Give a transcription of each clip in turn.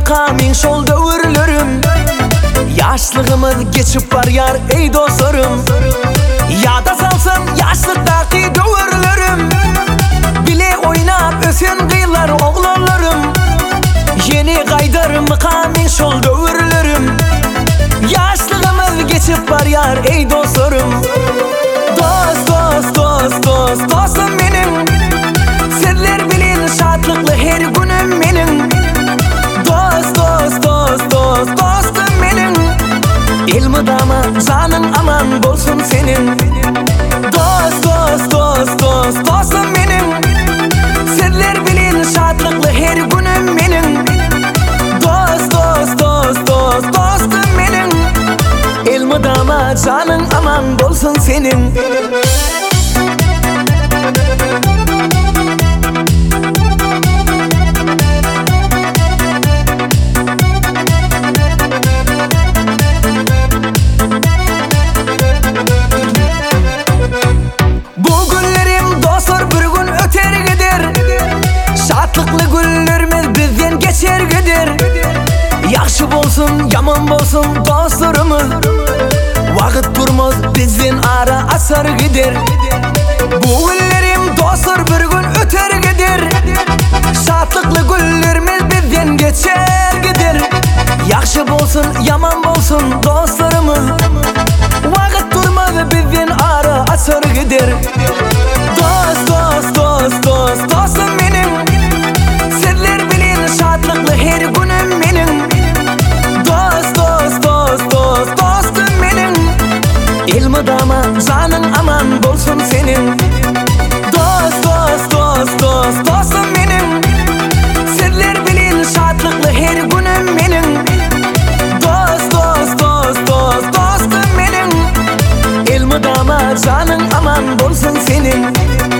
mıkamin şol döwürlerim. Yaşlığımız geçip var yar ey dostlarım. Yada salsam yaşlıktaki döwürlerim. Bile oynap ösen kıylar oğlanlarım. Yeni gaydar mıkamin şol döwürlerim. Yaşlığımız geçip var yar ey dostlarım. Dost dost dost dost dostum benim. Sizler bilin şadlıklı her günüm benim. Dost dost dost dost dostum benim. İlmi dama canın aman bolsun senin. Dost dost dost dost dostum benim. Sizler bilin şadlıklı her günüm benim. Dost dost dost dost dostum benim. İlmi dama canın aman bolsun senin. Yaxşı bolsun, yaman bolsun dostlarımız. Vaqt durmaz bizden ara asar gider. Bu günlerim dostlar bir gün öter gider. Şatlıklı günlerimiz bizden geçer gider. Yaxşı bolsun, yaman bolsun dostlarımız. Vaqt durmaz bizden ara asar gider. Dost dost dost dost dostum benim. Sizler bilin şatlıklı her günüm benim. Dost dost dost dost dostum benim. İlmi dama canın aman bolsun senin. Dost dost dost dost dostum benim. Sizler bilin şatlıklı her günüm benim. Dost dost dost dost dostum benim. İlmi dama canın aman bolsun senin.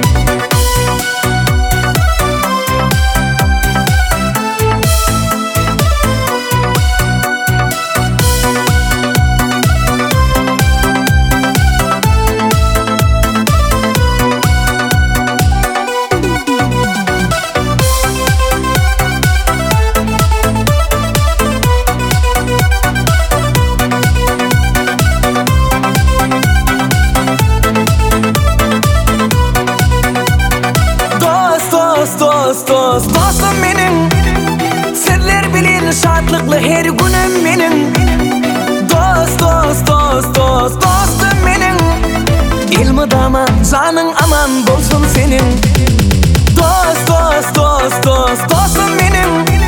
Dost dost dostum benim. Sizler bilin şadlıklı her günüm benim. Dost dost dost dost dostum benim. İlmi dama canın aman bolsun senin. Dost dost dost dost dostum benim.